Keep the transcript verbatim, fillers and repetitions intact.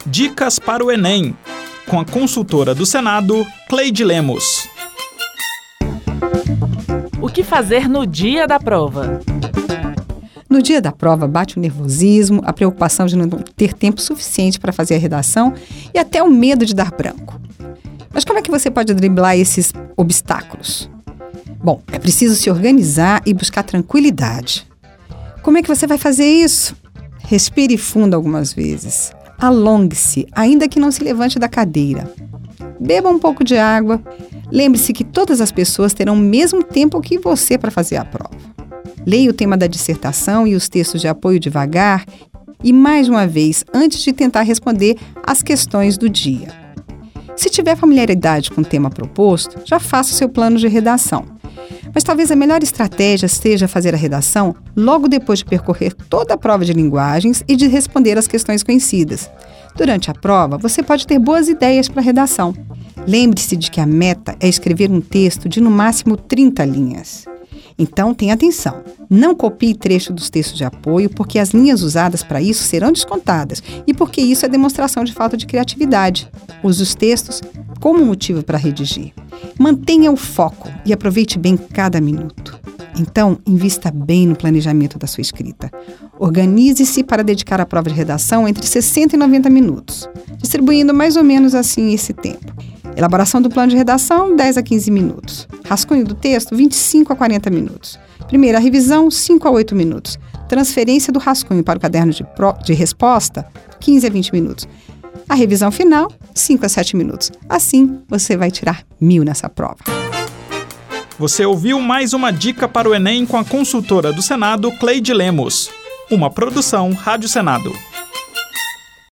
Dicas para o Enem, com a consultora do Senado, Cleide Lemos. O que fazer no dia da prova? No dia da prova bate o nervosismo, a preocupação de não ter tempo suficiente para fazer a redação e até o medo de dar branco. Mas como é que você pode driblar esses obstáculos? Bom, é preciso se organizar e buscar tranquilidade. Como é que você vai fazer isso? Respire fundo algumas vezes. Alongue-se, ainda que não se levante da cadeira. Beba um pouco de água. Lembre-se que todas as pessoas terão o mesmo tempo que você para fazer a prova. Leia o tema da dissertação e os textos de apoio devagar e, mais uma vez, antes de tentar responder as questões do dia. Se tiver familiaridade com o tema proposto, já faça o seu plano de redação. Mas talvez a melhor estratégia seja fazer a redação logo depois de percorrer toda a prova de linguagens e de responder as questões conhecidas. Durante a prova, você pode ter boas ideias para a redação. Lembre-se de que a meta é escrever um texto de no máximo trinta linhas. Então, tenha atenção. Não copie trecho dos textos de apoio, porque as linhas usadas para isso serão descontadas e porque isso é demonstração de falta de criatividade. Use os textos como motivo para redigir. Mantenha o foco e aproveite bem cada minuto. Então, invista bem no planejamento da sua escrita. Organize-se para dedicar a prova de redação entre sessenta e noventa minutos, distribuindo mais ou menos assim esse tempo. Elaboração do plano de redação, dez a quinze minutos. Rascunho do texto, vinte e cinco a quarenta minutos. Primeira revisão, cinco a oito minutos. Transferência do rascunho para o caderno de, pro... de resposta, quinze a vinte minutos. A revisão final, cinco a sete minutos. Assim, você vai tirar mil nessa prova. Você ouviu mais uma dica para o Enem com a consultora do Senado, Cleide Lemos. Uma produção Rádio Senado.